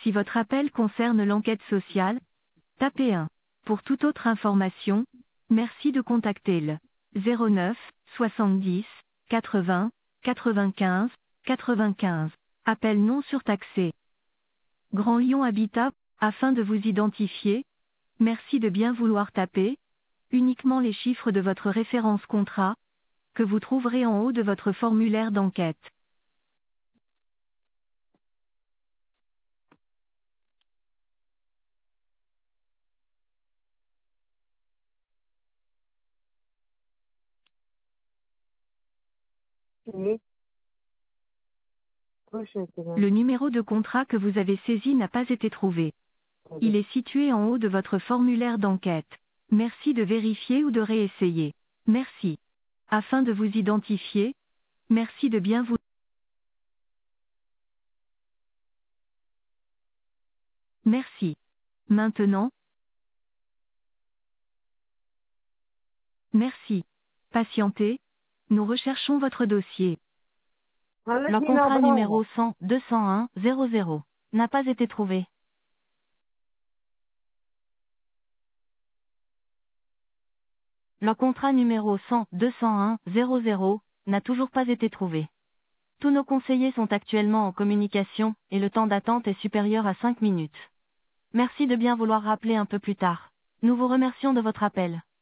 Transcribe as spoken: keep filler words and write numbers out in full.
Si votre appel concerne l'enquête sociale, tapez un. Pour toute autre information, merci de contacter le zéro neuf soixante-dix quatre-vingts quatre-vingt-quinze quatre-vingt-quinze. Appel non surtaxé. Grand Lyon Habitat, afin de vous identifier, merci de bien vouloir taper uniquement les chiffres de votre référence contrat, que vous trouverez en haut de votre formulaire d'enquête. Oui. Prochain, c'est bon. Le numéro de contrat que vous avez saisi n'a pas été trouvé. Il est situé en haut de votre formulaire d'enquête. Merci de vérifier ou de réessayer. Merci. Afin de vous identifier, merci de bien vous... Merci. Maintenant, merci. Patientez, nous recherchons votre dossier. Voilà, Le il contrat en numéro prend. cent deux cent un zéro zéro n'a pas été trouvé. Le contrat numéro cent deux cent un zéro zéro n'a toujours pas été trouvé. Tous nos conseillers sont actuellement en communication, et le temps d'attente est supérieur à cinq minutes. Merci de bien vouloir rappeler un peu plus tard. Nous vous remercions de votre appel.